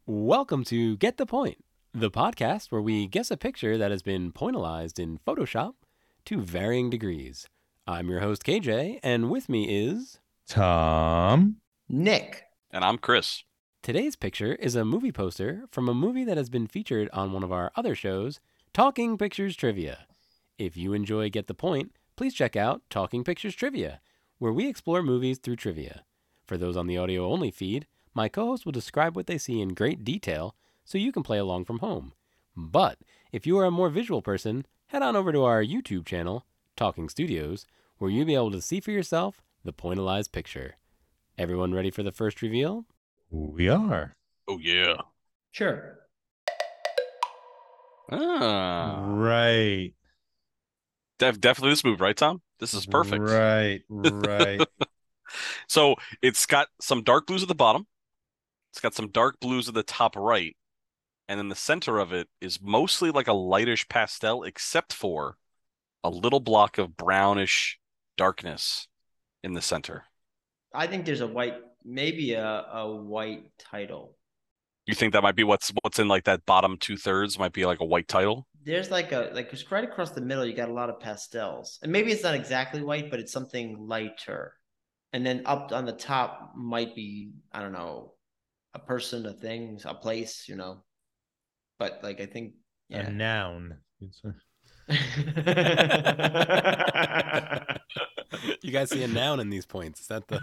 Welcome to Get the Point, the podcast where we guess a picture that has been pointalized in Photoshop to varying degrees. I'm your host, KJ, and with me is... Tom. Nick. And I'm Chris. Today's picture is a movie poster from a movie that has been featured on one of our other shows, Talking Pictures Trivia. If you enjoy Get the Point, please check out Talking Pictures Trivia, where we explore movies through trivia. For those on the audio-only feed, my co-host will describe what they see in great detail so you can play along from home. But if you are a more visual person, head on over to our YouTube channel, Talking Studios, where you'll be able to see for yourself the pointalized picture. Everyone ready for the first reveal? We are. Oh, yeah. Sure. Right. Definitely this move, right, Tom? This is perfect. Right. So it's got some dark blues at the bottom. It's got some dark blues at the top right. And then the center of it is mostly like a lightish pastel, except for a little block of brownish darkness in the center. I think there's a white, maybe a white title. You think that might be what's in like that bottom 2/3 might be like a white title? There's it's right across the middle, you got a lot of pastels. And maybe it's not exactly white, but it's something lighter. And then up on the top might be, I don't know, a person, a thing, a place, But I think, A noun. You guys see a noun in these points. Is that the...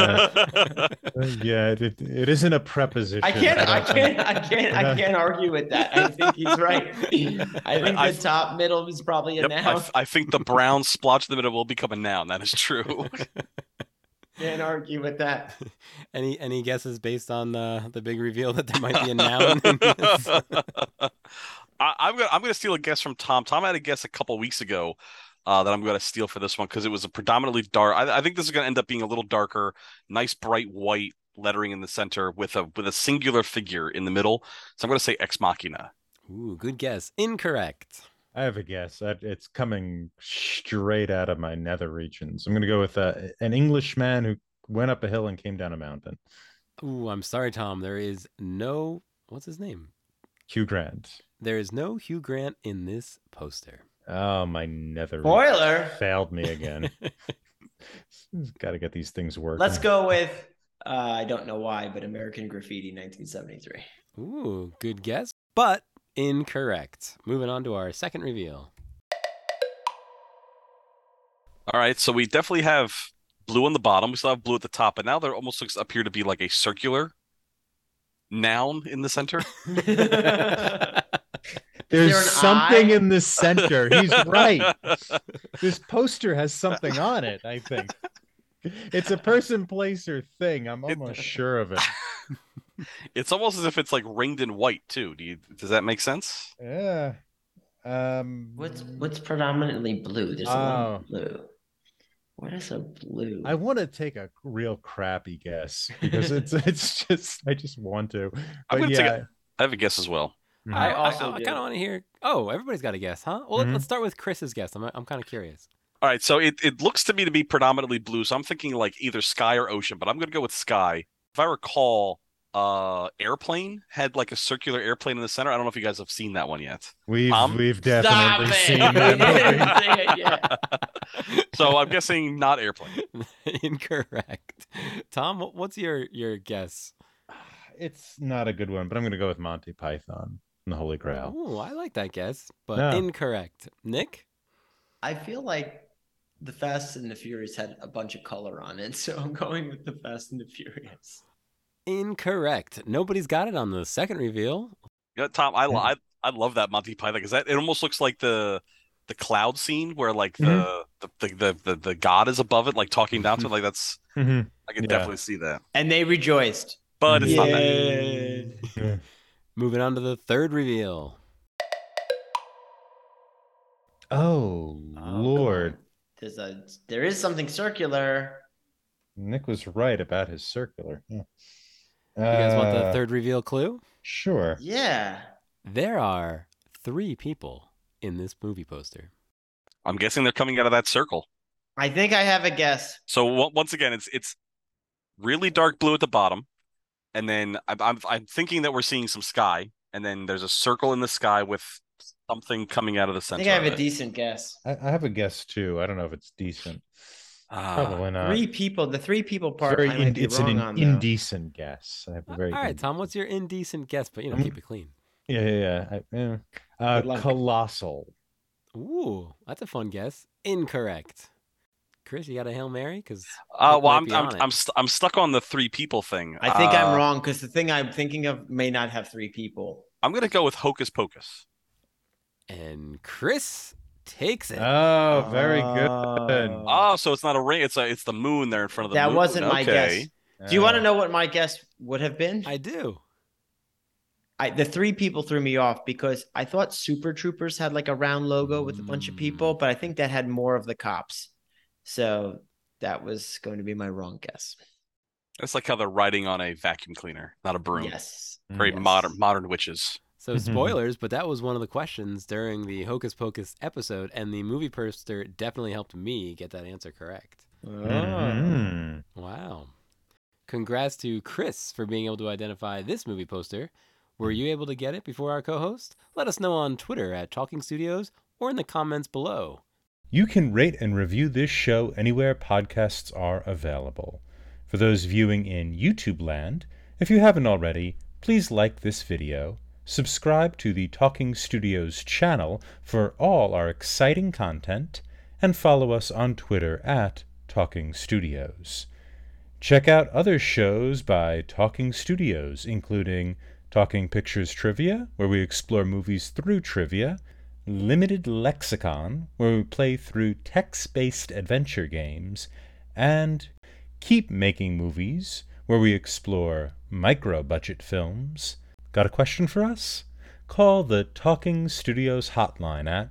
Yeah. It isn't a preposition. I can't argue with that. I think he's right. I think the top middle is probably a noun. I think the brown splotch in the middle will become a noun. That is true. Can't argue with that. Any guesses based on the big reveal that there might be a noun in this? I'm gonna steal a guess from Tom. Tom had a guess a couple weeks ago that I'm gonna steal for this one because it was a predominantly dark. I think this is gonna end up being a little darker, nice bright white lettering in the center with a singular figure in the middle. So I'm gonna say Ex Machina. Ooh, good guess. Incorrect. I have a guess. It's coming straight out of my nether regions. I'm going to go with an Englishman who went up a hill and came down a mountain. Ooh, I'm sorry, Tom. There is no... What's his name? Hugh Grant. There is no Hugh Grant in this poster. Oh, my nether Spoiler failed me again. Got to get these things working. Let's go with, I don't know why, but American Graffiti 1973. Ooh, good guess, but incorrect. Moving on to our second reveal. All right, so we definitely have blue on the bottom. We still have blue at the top, but now there almost appear to be like a circular noun in the center. There's something in the center. He's right. This poster has something on it, I think. It's a person, place, or thing. I'm almost sure of it. It's almost as if it's like ringed in white too. Does that make sense? Yeah. What's predominantly blue? There's a lot of blue. What is a blue? I want to take a real crappy guess because it's just I just want to. But I have a guess as well. I kind of want to hear. Oh, everybody's got a guess, huh? Well, let's start with Chris's guess. I'm kind of curious. All right, so it looks to me to be predominantly blue. So I'm thinking like either sky or ocean, but I'm going to go with sky. If I recall, Airplane had like a circular airplane in the center. I don't know if you guys have seen that one yet. We've definitely seen that movie. So I'm guessing not Airplane. Incorrect. Tom, what's your guess? It's not a good one, but I'm going to go with Monty Python and the Holy Grail. Oh, I like that guess, but incorrect. Nick? I feel like the Fast and the Furious had a bunch of color on it, so I'm going with the Fast and the Furious. Incorrect. Nobody's got it on the second reveal. Yeah, Tom, I love that Monty Python because it almost looks like the cloud scene where like the god is above it, like talking down to it. Like that's I can definitely see that. And they rejoiced. But it's not that. Moving on to the third reveal. Oh Lord. There is something circular. Nick was right about his circular. Yeah. You guys want the third reveal clue? Sure. Yeah. There are 3 people in this movie poster. I'm guessing they're coming out of that circle. I think I have a guess. So once again, it's really dark blue at the bottom. and then I'm thinking that we're seeing some sky, and then there's a circle in the sky with something coming out of the I center. think I have of a it. decent guess. I have a guess too. I don't know if it's decent. Probably not. Three people. The three people It's part very I might be it's wrong an on though. indecent guess. I have a very All right, indecent Tom, what's your indecent guess? But keep it clean. Yeah. Good luck. Colossal. Ooh, that's a fun guess. Incorrect. Chris, you got a Hail Mary? Because Well, I'm stuck on the three people thing. I think I'm wrong because the thing I'm thinking of may not have three people. I'm gonna go with Hocus Pocus. And Chris takes it. Oh, very good. Oh, so it's not a ring. It's the moon there in front of the That moon. wasn't my Okay. guess. Do you want to know what my guess would have been? I do. The three people threw me off because I thought Super Troopers had like a round logo with a bunch of people, but I think that had more of the cops. So that was going to be my wrong guess. It's like how they're riding on a vacuum cleaner, not a broom. Yes. Very Yes. modern witches. So spoilers, but that was one of the questions during the Hocus Pocus episode, and the movie poster definitely helped me get that answer correct. Mhm. Wow. Congrats to Chris for being able to identify this movie poster. Were you able to get it before our co-host? Let us know on Twitter at Talking Studios or in the comments below. You can rate and review this show anywhere podcasts are available. For those viewing in YouTube land, if you haven't already, please like this video, subscribe to the Talking Studios channel for all our exciting content, and follow us on Twitter at Talking Studios. Check out other shows by Talking Studios, including Talking Pictures Trivia, where we explore movies through trivia, Limited Lexicon, where we play through text-based adventure games, and Keep Making Movies, where we explore micro-budget films. Got a question for us? Call the Talking Studios hotline at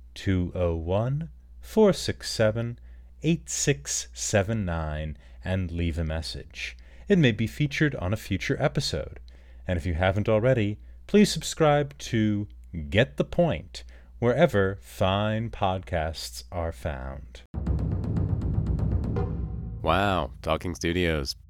201-467-8679 and leave a message. It may be featured on a future episode. And if you haven't already, please subscribe to Get the Point, wherever fine podcasts are found. Wow, Talking Studios.